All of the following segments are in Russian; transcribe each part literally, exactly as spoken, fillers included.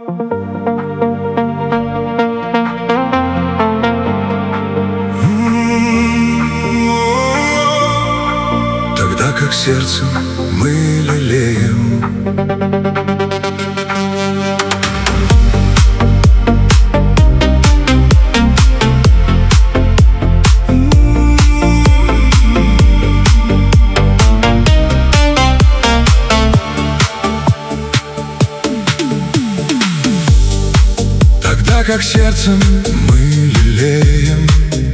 Тогда как сердцем мы лелеем Тогда как сердцем мы лелеем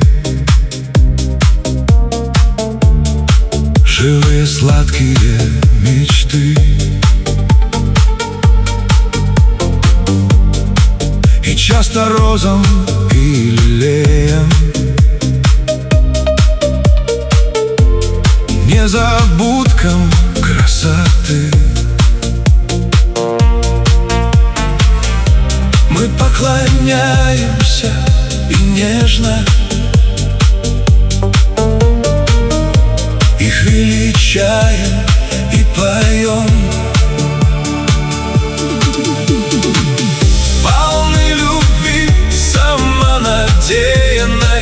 живые сладкие мечты, и часто розам и лилеям незабудкам красоты мы поклоняемся и нежно их величаем и поем. Полны любви самонадеянной,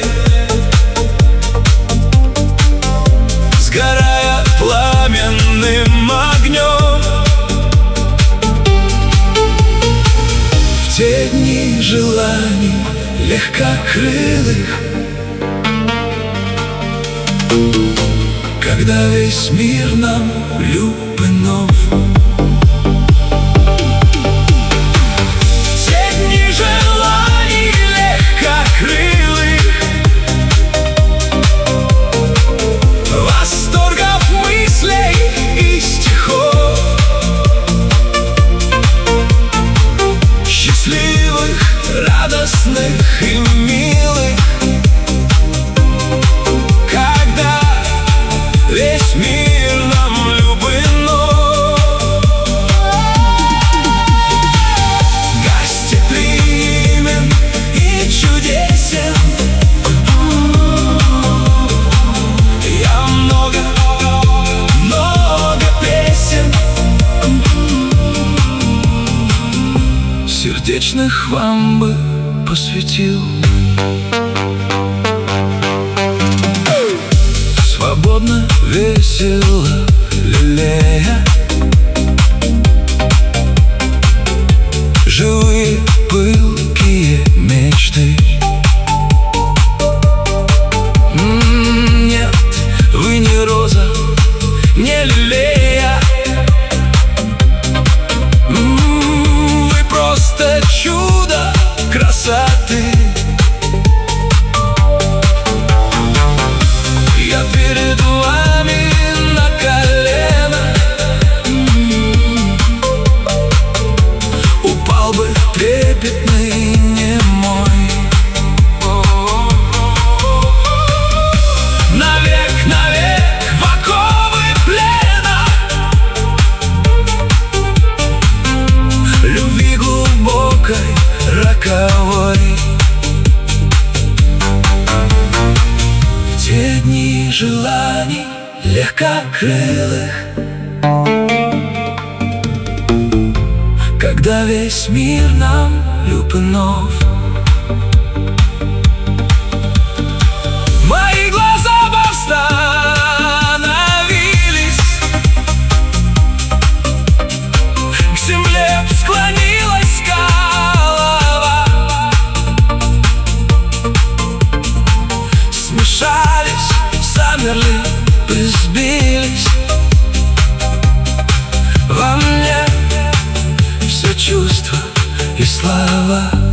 сгорая пламенным огнем. В те дни желаний легкокрылых, когда весь мир нам люб и нов. В те дни желаний легкокрылых, восторгов мыслей и стихов, счастливых, радостных и милых, весь мир нам любимо, гостеприимен и чудесен. Я много, много песен сердечных вам бы посвятил. Свободно, весело, лелея живые пылкие мечты. М-м, нет, вы не роза, не лилея. М-м, вы просто чудо красоты. Я перед вами на колено упал бы трепетный и немой. Навек, навек в оковы плена любви глубокой, роковой. В те дни желаний легкокрылых, когда весь мир нам люб и нов. Мои глаза бы остановились, к земле б склонилась голова, смешались, замерли, сбились во мне все чувства и слова.